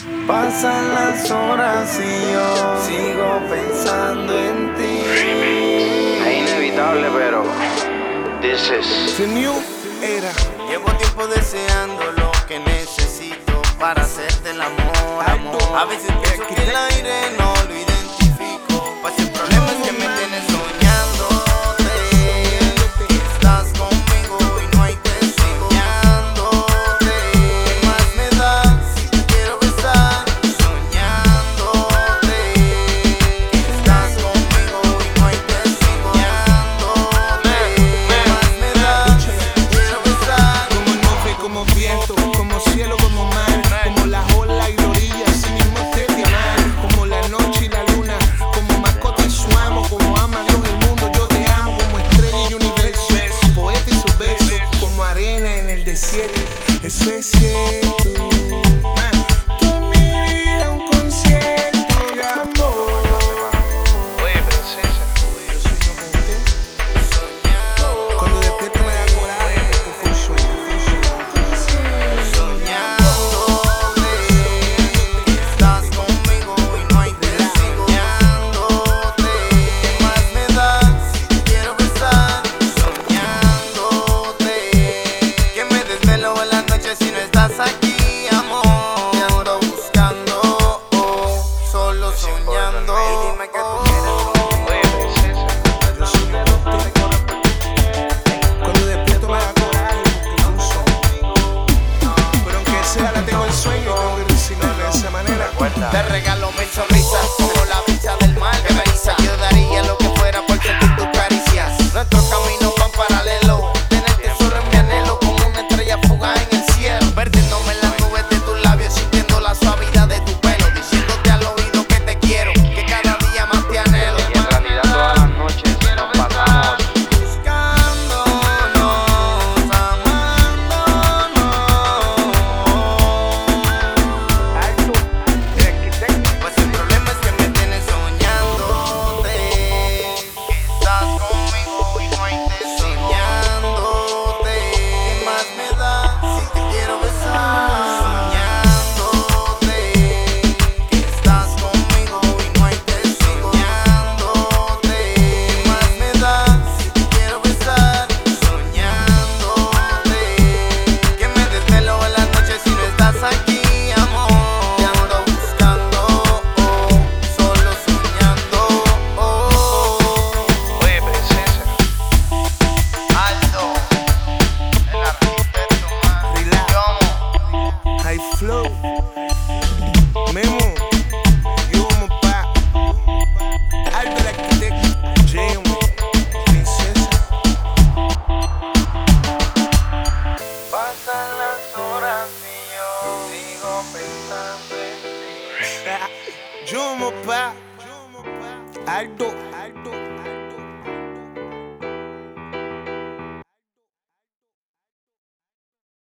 Pasan las horas y yo sigo pensando en ti. Es inevitable, pero this is The new era. Llevo tiempo deseando lo que necesito para hacerte el amor, amor. A veces pienso que el aire no lo identifico, pues el problema es que me tienes soñándote, que estás conmigo y no hay testigo. Soñándote, ¿qué más me das si te quiero besar? Soñándote, que estás conmigo y no hay testigo. Soñándote, ¿qué más me das si te quiero besar? Como nube, como viento, como cielo, como mar, como la ola y la orilla, así mismo te de amar. Como la noche y la luna, como mascota y su amo, como ama Dios el mundo, yo te amo. Como estrella y universo, poeta y sus versos, como arena en el desierto, eso es cierto. Toda mi vida un concierto de amor. Oye, princesa. Yo sueño con usted. Cuando despierto me da coraje porque fue un sueño. Soñándote, que estás conmigo y no hay testigo. Soñándote, ¿qué más me das si te quiero besar? Soñándote, que me desvelo en las noches si no estás aquí, amor. Te ando buscando, solo soñando. Oye, princesa. Yo sueño con usted. Cuando despierto me da coraje porque fue un sueño. Pero aunque sea la tengo el sueño y tengo que recibirla de esa manera. Te regalo mil sonrisas como la brisa del mar que me eriza. Yo daría lo que fuera por sentir tus caricias. Nuestros caminos van paralelos. Tenerte solo en mi anhelo como una estrella fugaz en el cielo. Perdiéndome en las nubes de tus labios, sintiendo la suavidad de tu pelo, diciéndote al oído que te quiero, que cada día más te anhelo. Y en realidad todas las noches nos pasamos Buscándonos, amándonos. Pues el problema es que me tienes soñándote, que estás conmigo y no hay testigo. Soñándote, ¿qué más me da si te quiero besar? Soñándote, que estás conmigo y no hay testigo. Soñándote, ¿qué más me da si te quiero besar? Soñándote, que me desvelo en las noches si no estás aquí, amor. Te ando buscando, solo soñando. Oye, princesa. Alto, el arquitecto más. Relax. Yomo. High flow. Memo. Yo como pa. Alto el arquitecto. J.M. Princesa. Pasan las horas y yo sigo pensando en ti. Yo como pa. Alto.